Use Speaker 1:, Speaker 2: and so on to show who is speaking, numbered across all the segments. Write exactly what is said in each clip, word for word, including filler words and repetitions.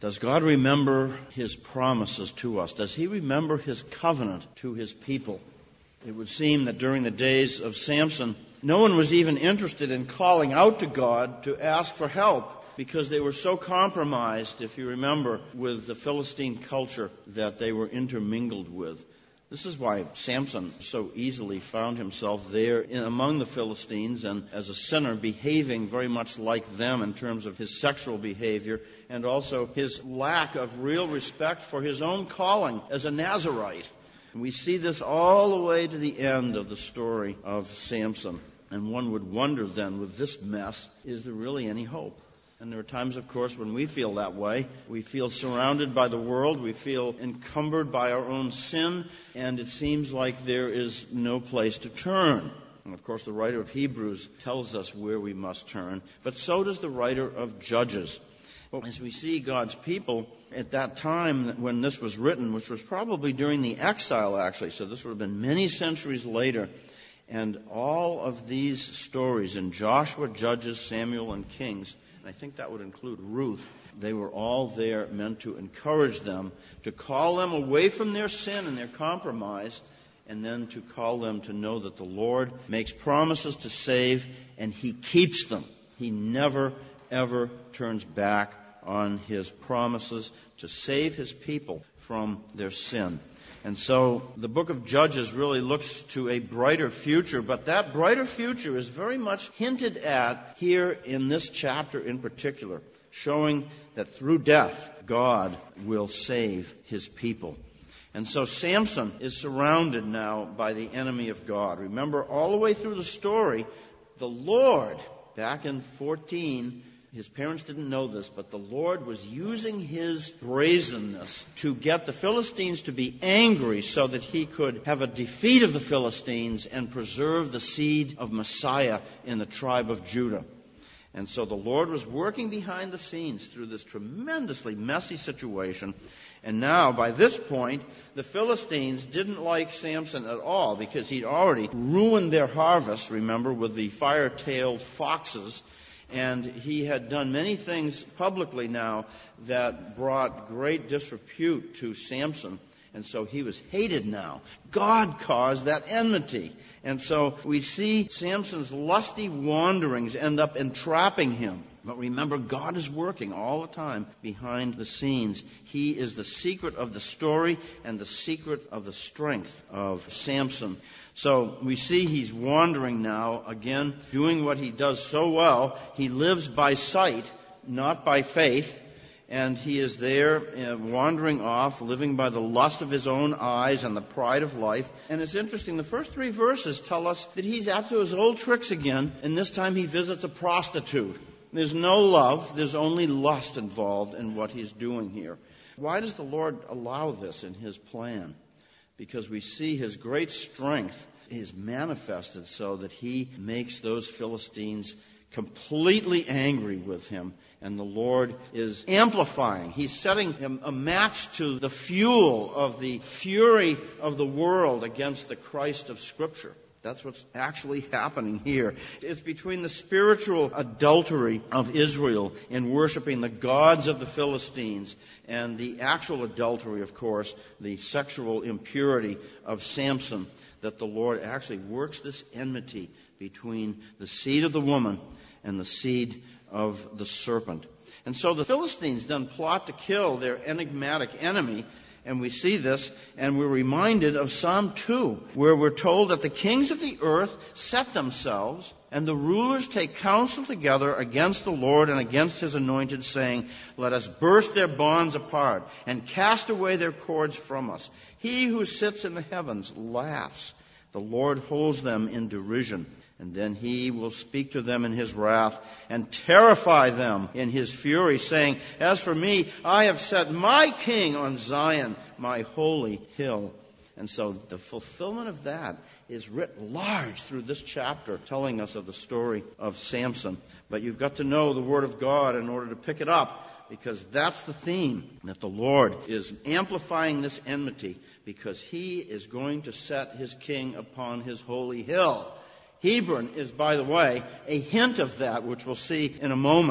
Speaker 1: Does God remember his promises to us? Does he remember his covenant to his people? It would seem that during the days of Samson, no one was even interested in calling out to God to ask for help because they were so compromised, if you remember, with the Philistine culture that they were intermingled with. This is why Samson so easily found himself there in, among the Philistines and as a sinner behaving very much like them in terms of his sexual behavior and also his lack of real respect for his own calling as a Nazirite. And we see this all the way to the end of the story of Samson. And one would wonder then, with this mess, is there really any hope? And there are times, of course, when we feel that way. We feel surrounded by the world. We feel encumbered by our own sin. And it seems like there is no place to turn. And, of course, the writer of Hebrews tells us where we must turn. But so does the writer of Judges. But as we see God's people at that time when this was written, which was probably during the exile, actually, so this would have been many centuries later, and all of these stories in Joshua, Judges, Samuel, and Kings, I think that would include Ruth. They were all there meant to encourage them, to call them away from their sin and their compromise, and then to call them to know that the Lord makes promises to save, and he keeps them. He never, ever turns back on his promises to save his people from their sin. And so the book of Judges really looks to a brighter future, but that brighter future is very much hinted at here in this chapter in particular, showing that through death, God will save his people. And so Samson is surrounded now by the enemy of God. Remember, all the way through the story, the Lord, back in fourteen, his parents didn't know this, but the Lord was using his brazenness to get the Philistines to be angry so that he could have a defeat of the Philistines and preserve the seed of Messiah in the tribe of Judah. And so the Lord was working behind the scenes through this tremendously messy situation. And now, by this point, the Philistines didn't like Samson at all because he'd already ruined their harvest, remember, with the fire-tailed foxes. And he had done many things publicly now that brought great disrepute to Samson. And so he was hated now. God caused that enmity. And so we see Samson's lusty wanderings end up entrapping him. But remember, God is working all the time behind the scenes. He is the secret of the story and the secret of the strength of Samson. So we see he's wandering now, again, doing what he does so well. He lives by sight, not by faith. And he is there uh, wandering off, living by the lust of his own eyes and the pride of life. And it's interesting, the first three verses tell us that he's up to his old tricks again, and this time he visits a prostitute. There's no love, there's only lust involved in what he's doing here. Why does the Lord allow this in his plan? Because we see his great strength is manifested so that he makes those Philistines completely angry with him, and the Lord is amplifying. He's setting him a match to the fuel of the fury of the world against the Christ of Scripture. That's what's actually happening here. It's between the spiritual adultery of Israel in worshiping the gods of the Philistines and the actual adultery, of course, the sexual impurity of Samson, that the Lord actually works this enmity between the seed of the woman and the seed of the serpent. And so the Philistines then plot to kill their enigmatic enemy. And we see this, and we're reminded of Psalm two, where we're told that the kings of the earth set themselves, and the rulers take counsel together against the Lord and against his anointed, saying, let us burst their bonds apart and cast away their cords from us. He who sits in the heavens laughs. The Lord holds them in derision. And then he will speak to them in his wrath and terrify them in his fury, saying, as for me, I have set my king on Zion, my holy hill. And so the fulfillment of that is writ large through this chapter, telling us of the story of Samson. But you've got to know the Word of God in order to pick it up, because that's the theme, that the Lord is amplifying this enmity, because he is going to set his king upon his holy hill. Hebron is, by the way, a hint of that, which we'll see in a moment.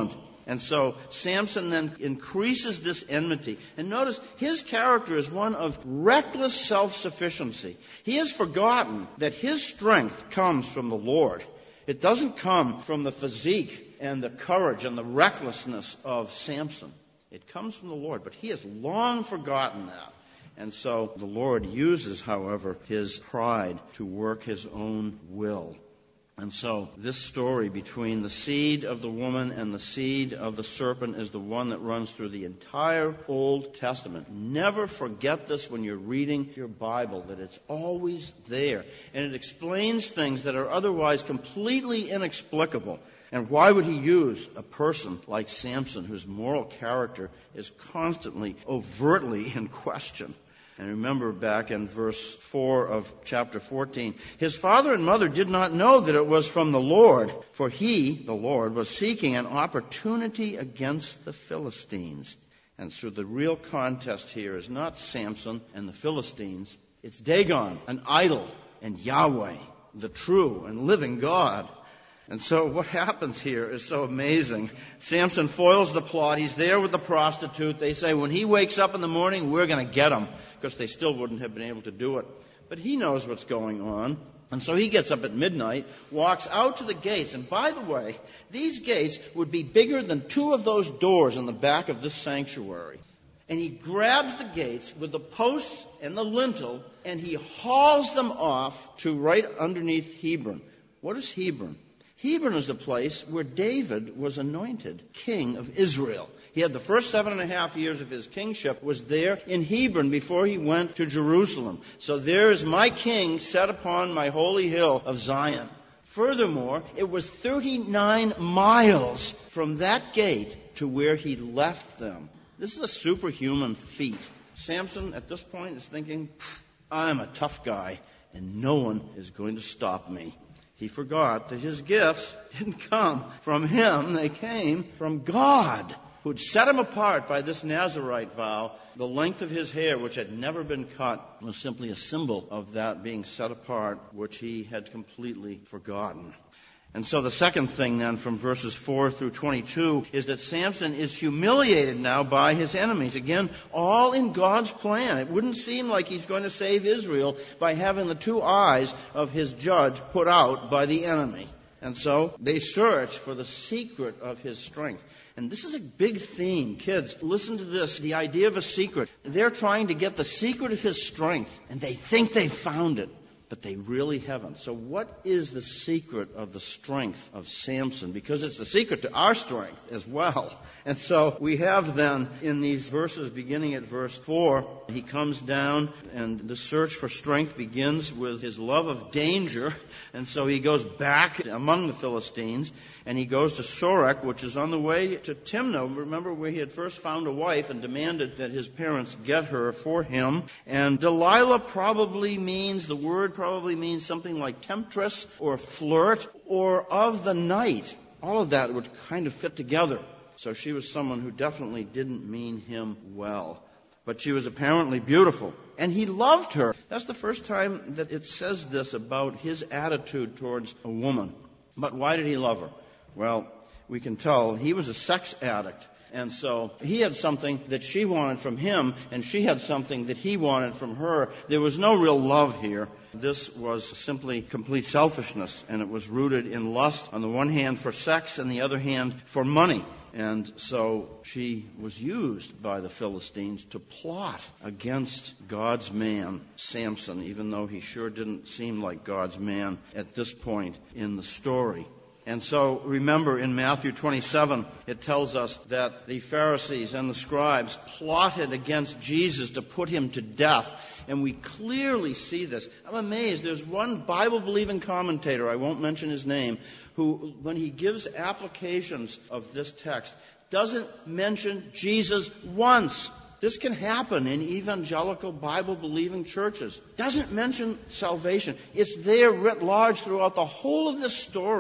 Speaker 1: And so Samson then increases this enmity. And notice his character is one of reckless self-sufficiency. He has forgotten that his strength comes from the Lord. It doesn't come from the physique and the courage and the recklessness of Samson. It comes from the Lord. But he has long forgotten that. And so the Lord uses, however, his pride to work his own will. And so this story between the seed of the woman and the seed of the serpent is the one that runs through the entire Old Testament. Never forget this when you're reading your Bible, that it's always there. And it explains things that are otherwise completely inexplicable. And why would he use a person like Samson, whose moral character is constantly, overtly in question? And remember back in verse four of chapter fourteen, his father and mother did not know that it was from the Lord, for he, the Lord, was seeking an opportunity against the Philistines. And so the real contest here is not Samson and the Philistines. It's Dagon, an idol, and Yahweh, the true and living God. And so what happens here is so amazing. Samson foils the plot. He's there with the prostitute. They say, when he wakes up in the morning, we're going to get him, because they still wouldn't have been able to do it. But he knows what's going on. And so he gets up at midnight, walks out to the gates. And by the way, these gates would be bigger than two of those doors in the back of this sanctuary. And he grabs the gates with the posts and the lintel, and he hauls them off to right underneath Hebron. What is Hebron? Hebron is the place where David was anointed king of Israel. He had the first seven and a half years of his kingship was there in Hebron before he went to Jerusalem. So there is my king set upon my holy hill of Zion. Furthermore, it was thirty-nine miles from that gate to where he left them. This is a superhuman feat. Samson at this point is thinking, I'm a tough guy and no one is going to stop me. He forgot that his gifts didn't come from him. They came from God, who had set him apart by this Nazirite vow. The length of his hair, which had never been cut, was simply a symbol of that being set apart, which he had completely forgotten. And so the second thing then from verses four through twenty-two is that Samson is humiliated now by his enemies. Again, all in God's plan. It wouldn't seem like he's going to save Israel by having the two eyes of his judge put out by the enemy. And so they search for the secret of his strength. And this is a big theme. Kids, listen to this. The idea of a secret. They're trying to get the secret of his strength, and they think they've found it. But they really haven't. So what is the secret of the strength of Samson? Because it's the secret to our strength as well. And so we have then in these verses, beginning at verse four, he comes down and the search for strength begins with his love of danger. And so he goes back among the Philistines and he goes to Sorek, which is on the way to Timnah. Remember where he had first found a wife and demanded that his parents get her for him. And Delilah probably means, the word probably means something like temptress or flirt or of the night. All of that would kind of fit together. So she was someone who definitely didn't mean him well. But she was apparently beautiful. And he loved her. That's the first time that it says this about his attitude towards a woman. But why did he love her? Well, we can tell he was a sex addict. And so he had something that she wanted from him, and she had something that he wanted from her. There was no real love here. This was simply complete selfishness, and it was rooted in lust on the one hand for sex and the other hand for money. And so she was used by the Philistines to plot against God's man, Samson, even though he sure didn't seem like God's man at this point in the story. And so remember in Matthew twenty-seven, it tells us that the Pharisees and the scribes plotted against Jesus to put him to death. And we clearly see this. I'm amazed. There's one Bible-believing commentator, I won't mention his name, who, when he gives applications of this text, doesn't mention Jesus once. This can happen in evangelical Bible-believing churches. Doesn't mention salvation. It's there writ large throughout the whole of this story.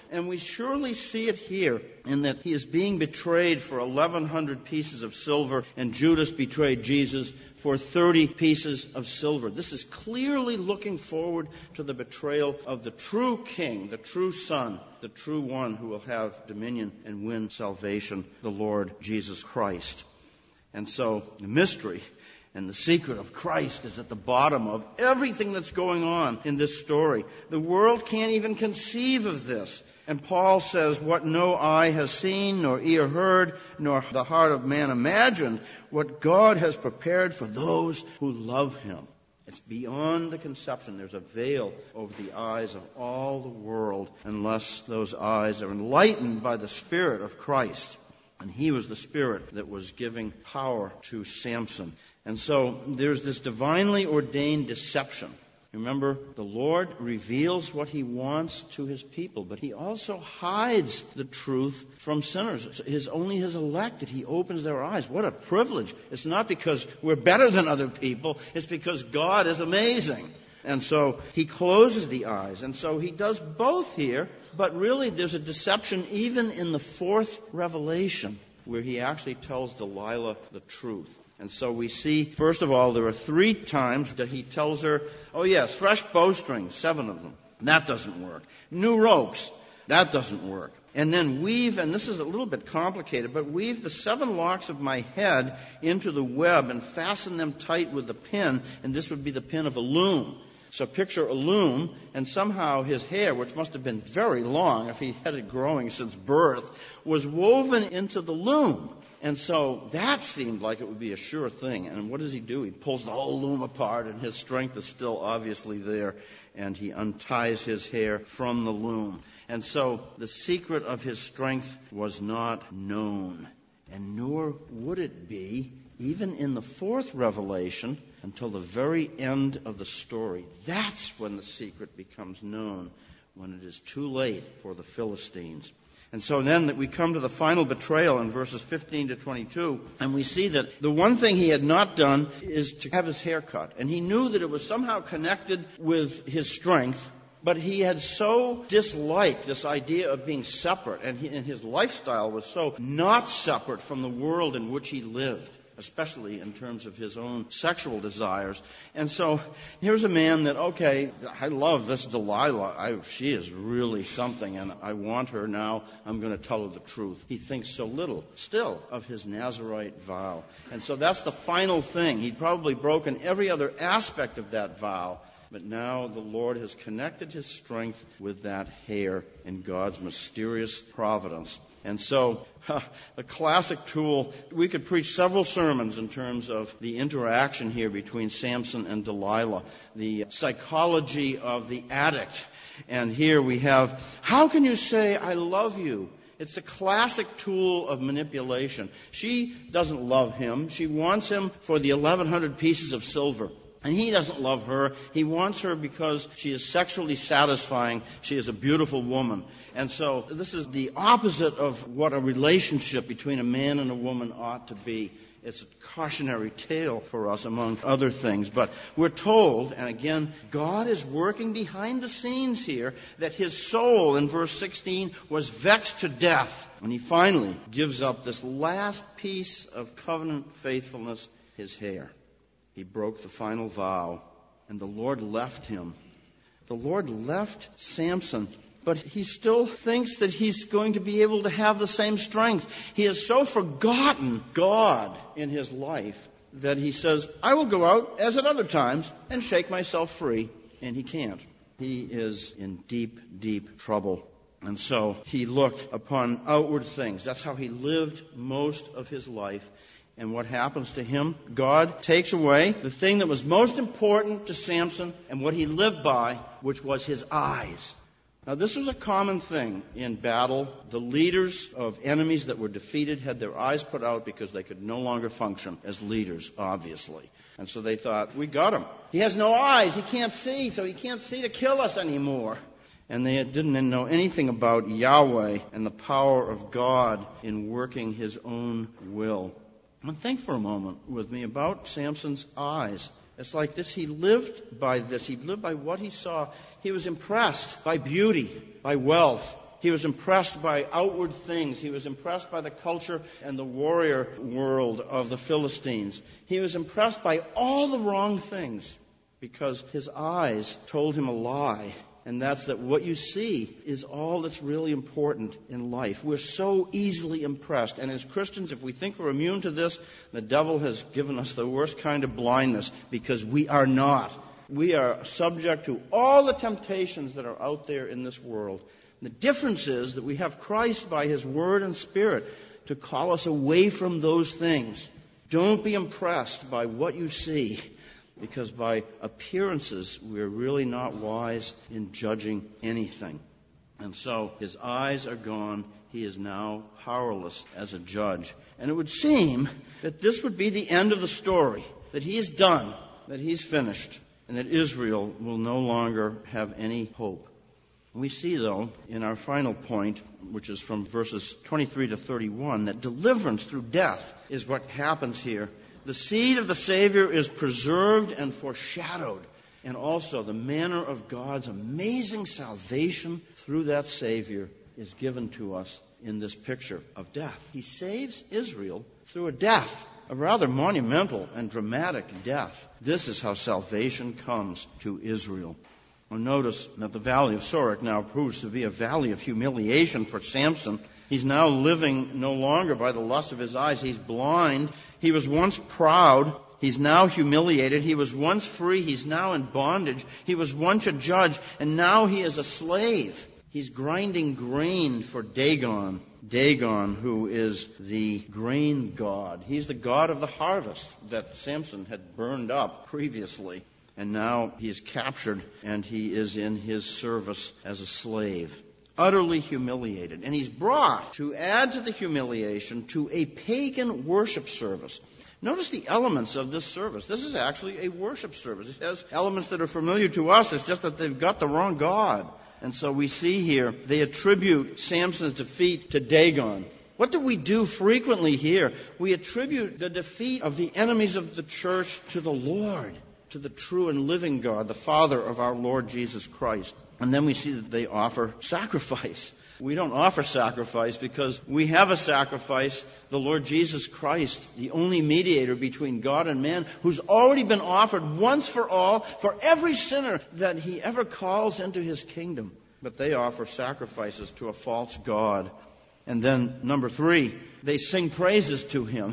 Speaker 1: And we surely see it here in that he is being betrayed for eleven hundred pieces of silver, and Judas betrayed Jesus for thirty pieces of silver. This is clearly looking forward to the betrayal of the true king, the true son, the true one who will have dominion and win salvation, the Lord Jesus Christ. And so the mystery and the secret of Christ is at the bottom of everything that's going on in this story. The world can't even conceive of this. And Paul says, what no eye has seen, nor ear heard, nor the heart of man imagined, what God has prepared for those who love him. It's beyond the conception. There's a veil over the eyes of all the world unless those eyes are enlightened by the Spirit of Christ. And he was the Spirit that was giving power to Samson. And so there's this divinely ordained deception. Remember, the Lord reveals what he wants to his people, but he also hides the truth from sinners. It's only his elect that he opens their eyes. What a privilege. It's not because we're better than other people. It's because God is amazing. And so he closes the eyes. And so he does both here, but really there's a deception even in the fourth revelation where he actually tells Delilah the truth. And so we see, first of all, there are three times that he tells her, oh yes, fresh bowstrings, seven of them. That doesn't work. New ropes. That doesn't work. And then weave, and this is a little bit complicated, but weave the seven locks of my head into the web and fasten them tight with the pin, and this would be the pin of a loom. So picture a loom, and somehow his hair, which must have been very long if he had it growing since birth, was woven into the loom. And so that seemed like it would be a sure thing. And what does he do? He pulls the whole loom apart, and his strength is still obviously there, and he unties his hair from the loom. And so the secret of his strength was not known, and nor would it be even in the fourth revelation until the very end of the story. That's when the secret becomes known, when it is too late for the Philistines. And so then that we come to the final betrayal in verses fifteen to twenty-two, and we see that the one thing he had not done is to have his hair cut. And he knew that it was somehow connected with his strength, but he had so disliked this idea of being separate, and, he, and his lifestyle was so not separate from the world in which he lived, especially in terms of his own sexual desires. And so here's a man that, okay, I love this Delilah. I, she is really something, and I want her now. I'm going to tell her the truth. He thinks so little still of his Nazirite vow. And so that's the final thing. He'd probably broken every other aspect of that vow. But now the Lord has connected his strength with that hair in God's mysterious providence. And so, huh, the classic tool, we could preach several sermons in terms of the interaction here between Samson and Delilah, the psychology of the addict. And here we have, how can you say, I love you? It's a classic tool of manipulation. She doesn't love him. She wants him for the eleven hundred pieces of silver. And he doesn't love her. He wants her because she is sexually satisfying. She is a beautiful woman. And so this is the opposite of what a relationship between a man and a woman ought to be. It's a cautionary tale for us, among other things. But we're told, and again, God is working behind the scenes here, that his soul, in verse sixteen, was vexed to death. And he finally gives up this last piece of covenant faithfulness, his hair. He broke the final vow, and the Lord left him. The Lord left Samson, but he still thinks that he's going to be able to have the same strength. He has so forgotten God in his life that he says, I will go out, as at other times, and shake myself free. And he can't. He is in deep, deep trouble. And so he looked upon outward things. That's how he lived most of his life. And what happens to him? God takes away the thing that was most important to Samson and what he lived by, which was his eyes. Now, this was a common thing in battle. The leaders of enemies that were defeated had their eyes put out because they could no longer function as leaders, obviously. And so they thought, we got him. He has no eyes. He can't see, so he can't see to kill us anymore. And they didn't know anything about Yahweh and the power of God in working his own will. And think for a moment with me about Samson's eyes. It's like this. He lived by this. He lived by what he saw. He was impressed by beauty, by wealth, He was impressed by outward things. He was impressed by the culture and the warrior world of the Philistines. He was impressed by all the wrong things because his eyes told him a lie. And that's that what you see is all that's really important in life. We're so easily impressed. And as Christians, if we think we're immune to this, the devil has given us the worst kind of blindness, because we are not. We are subject to all the temptations that are out there in this world. The difference is that we have Christ by His Word and Spirit to call us away from those things. Don't be impressed by what you see, because by appearances we're really not wise in judging anything. And so his eyes are gone. He is now powerless as a judge. And it would seem that this would be the end of the story, that he is done, that he's finished, and that Israel will no longer have any hope. We see, though, in our final point, which is from verses twenty-three to thirty-one, that deliverance through death is what happens here. The seed of the Savior is preserved and foreshadowed, and also the manner of God's amazing salvation through that Savior is given to us in this picture of death. He saves Israel through a death, a rather monumental and dramatic death. This is how salvation comes to Israel. Well, notice that the valley of Sorek now proves to be a valley of humiliation for Samson. He's now living no longer by the lust of his eyes. He's blind. He was once proud. He's now humiliated. He was once free. He's now in bondage. He was once a judge, and now he is a slave. He's grinding grain for Dagon. Dagon, who is the grain god. He's the god of the harvest that Samson had burned up previously. And now he is captured, and he is in his service as a slave, utterly humiliated. And he's brought, to add to the humiliation, to a pagan worship service. Notice the elements of this service. This is actually a worship service. It has elements that are familiar to us. It's just that they've got the wrong god. And so we see here, they attribute Samson's defeat to Dagon. What do we do frequently here? We attribute the defeat of the enemies of the church to the Lord, to the true and living God, the Father of our Lord Jesus Christ. And then we see that they offer sacrifice. We don't offer sacrifice because we have a sacrifice, the Lord Jesus Christ, the only mediator between God and man, who's already been offered once for all for every sinner that he ever calls into his kingdom. But they offer sacrifices to a false god. And then, number three, they sing praises to him.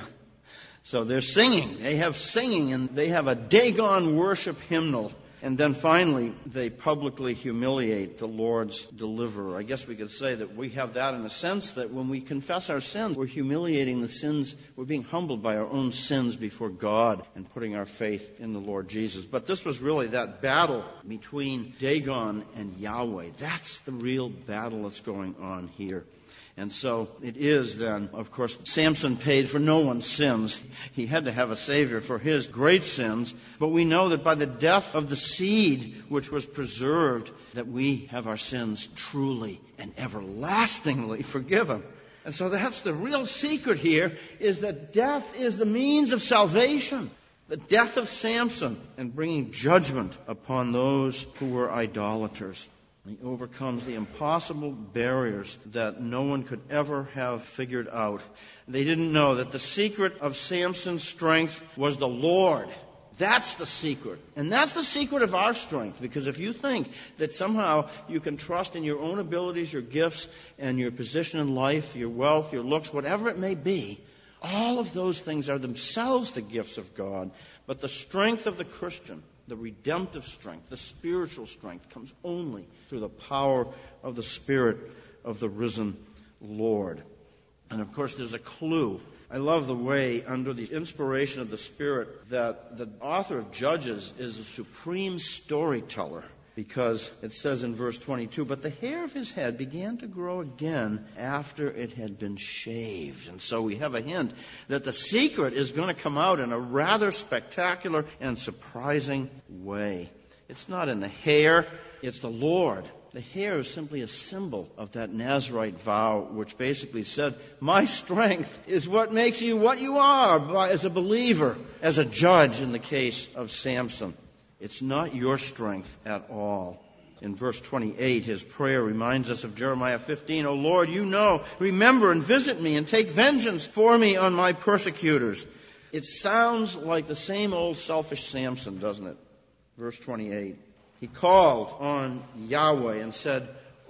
Speaker 1: So they're singing. They have singing, and they have a Dagon worship hymnal. And then finally, they publicly humiliate the Lord's deliverer. I guess we could say that we have that in a sense, that when we confess our sins, we're humiliating the sins. We're being humbled by our own sins before God and putting our faith in the Lord Jesus. But this was really that battle between Dagon and Yahweh. That's the real battle that's going on here. And so it is then, of course, Samson paid for no one's sins. He had to have a Savior for his great sins. But we know that by the death of the seed which was preserved, that we have our sins truly and everlastingly forgiven. And so that's the real secret here, is that death is the means of salvation. The death of Samson, and bringing judgment upon those who were idolaters. He overcomes the impossible barriers that no one could ever have figured out. They didn't know that the secret of Samson's strength was the Lord. That's the secret. And that's the secret of our strength. Because if you think that somehow you can trust in your own abilities, your gifts, and your position in life, your wealth, your looks, whatever it may be, all of those things are themselves the gifts of God. But the strength of the Christian, the redemptive strength, the spiritual strength, comes only through the power of the Spirit of the risen Lord. And of course, there's a clue. I love the way, under the inspiration of the Spirit, that the author of Judges is a supreme storyteller. Because it says in verse twenty-two, but the hair of his head began to grow again after it had been shaved. And so we have a hint that the secret is going to come out in a rather spectacular and surprising way. It's not in the hair, it's the Lord. The hair is simply a symbol of that Nazirite vow, which basically said, my strength is what makes you what you are as a believer, as a judge in the case of Samson. It's not your strength at all. In verse twenty-eight, his prayer reminds us of Jeremiah fifteen. O Lord, you know, remember and visit me and take vengeance for me on my persecutors. It sounds like the same old selfish Samson, doesn't it? Verse twenty-eight. He called on Yahweh and said,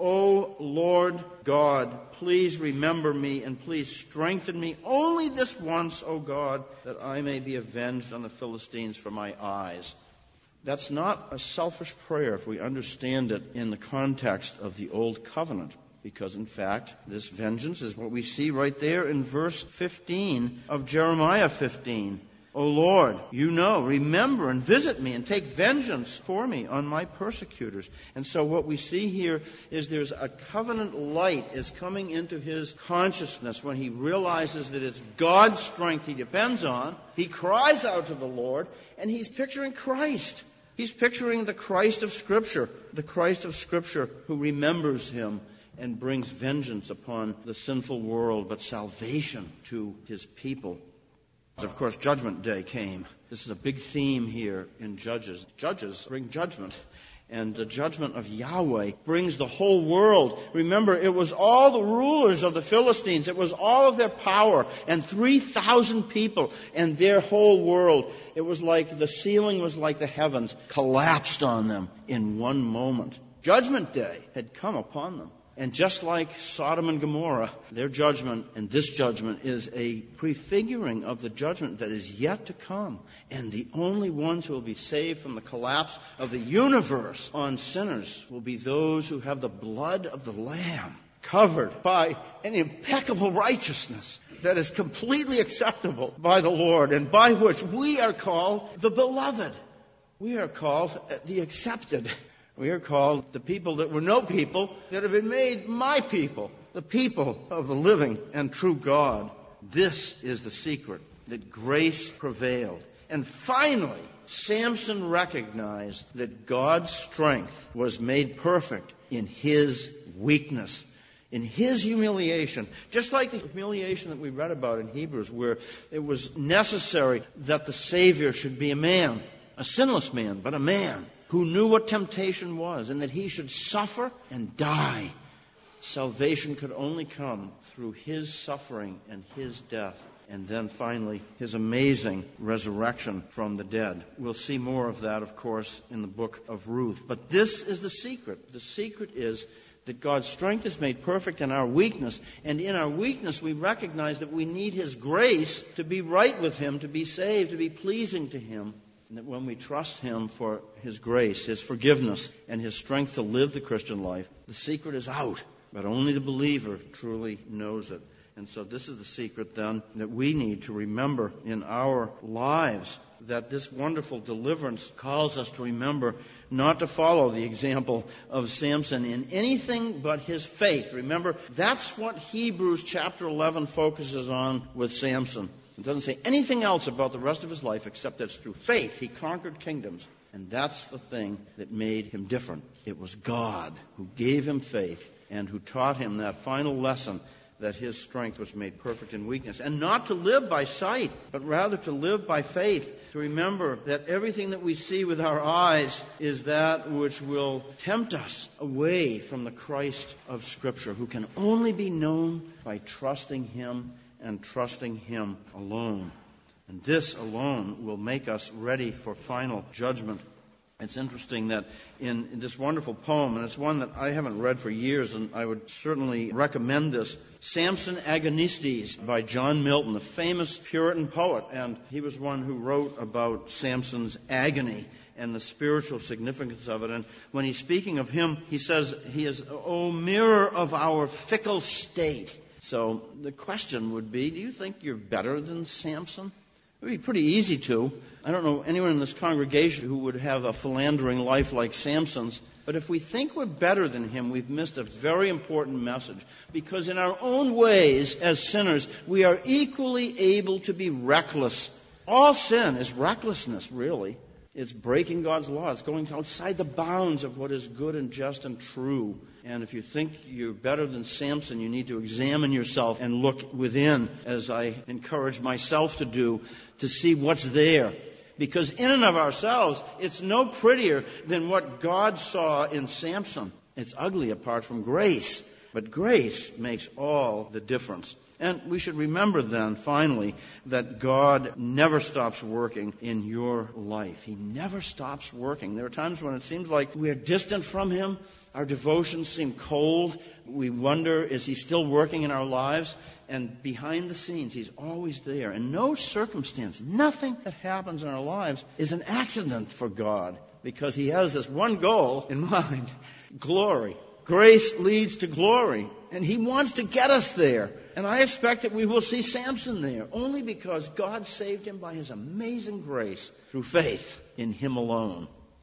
Speaker 1: O Lord God, please remember me and please strengthen me only this once, O God, that I may be avenged on the Philistines for my eyes. That's not a selfish prayer if we understand it in the context of the Old Covenant, because in fact, this vengeance is what we see right there in verse fifteen of Jeremiah fifteen. O Lord, you know, remember and visit me and take vengeance for me on my persecutors. And so what we see here is there's a covenant light is coming into his consciousness when he realizes that it's God's strength he depends on. He cries out to the Lord, and he's picturing Christ. He's picturing the Christ of Scripture, the Christ of Scripture who remembers him and brings vengeance upon the sinful world, but salvation to his people. Of course, Judgment Day came. This is a big theme here in Judges. Judges bring judgment, and the judgment of Yahweh brings the whole world. Remember, it was all the rulers of the Philistines. It was all of their power, and three thousand people, and their whole world. It was like the ceiling was like the heavens, collapsed on them in one moment. Judgment Day had come upon them. And just like Sodom and Gomorrah, their judgment and this judgment is a prefiguring of the judgment that is yet to come. And the only ones who will be saved from the collapse of the universe on sinners will be those who have the blood of the Lamb covered by an impeccable righteousness that is completely acceptable by the Lord, and by which we are called the beloved. We are called the accepted. We are called the people that were no people that have been made my people, the people of the living and true God. This is the secret, that grace prevailed. And finally, Samson recognized that God's strength was made perfect in his weakness, in his humiliation. Just like the humiliation that we read about in Hebrews, where it was necessary that the Savior should be a man, a sinless man, but a man who knew what temptation was, and that he should suffer and die. Salvation could only come through his suffering and his death, and then finally his amazing resurrection from the dead. We'll see more of that, of course, in the book of Ruth. But this is the secret. The secret is that God's strength is made perfect in our weakness, and in our weakness we recognize that we need his grace to be right with him, to be saved, to be pleasing to him. And that when we trust him for his grace, his forgiveness, and his strength to live the Christian life, the secret is out. But only the believer truly knows it. And so this is the secret, then, that we need to remember in our lives, that this wonderful deliverance calls us to remember not to follow the example of Samson in anything but his faith. Remember, that's what Hebrews chapter eleven focuses on with Samson. It doesn't say anything else about the rest of his life except that it's through faith he conquered kingdoms. And that's the thing that made him different. It was God who gave him faith and who taught him that final lesson, that his strength was made perfect in weakness. And not to live by sight, but rather to live by faith. To remember that everything that we see with our eyes is that which will tempt us away from the Christ of Scripture, who can only be known by trusting him and trusting him alone. And this alone will make us ready for final judgment. It's interesting that in, in this wonderful poem, and it's one that I haven't read for years, and I would certainly recommend this, Samson Agonistes by John Milton, the famous Puritan poet. And he was one who wrote about Samson's agony and the spiritual significance of it. And when he's speaking of him, he says, he is, O mirror of our fickle state. So the question would be, do you think you're better than Samson? It would be pretty easy to. I don't know anyone in this congregation who would have a philandering life like Samson's. But if we think we're better than him, we've missed a very important message. Because in our own ways, as sinners, we are equally able to be reckless. All sin is recklessness, really. It's breaking God's law. It's going outside the bounds of what is good and just and true. And if you think you're better than Samson, you need to examine yourself and look within, as I encourage myself to do, to see what's there. Because in and of ourselves, it's no prettier than what God saw in Samson. It's ugly apart from grace. But grace makes all the difference. And we should remember then, finally, that God never stops working in your life. He never stops working. There are times when it seems like we are distant from Him. Our devotions seem cold. We wonder, is He still working in our lives? And behind the scenes, He's always there. And no circumstance, nothing that happens in our lives is an accident for God, because He has this one goal in mind: glory. Grace leads to glory, and He wants to get us there. And I expect that we will see Samson there, only because God saved him by His amazing grace through faith in Him alone.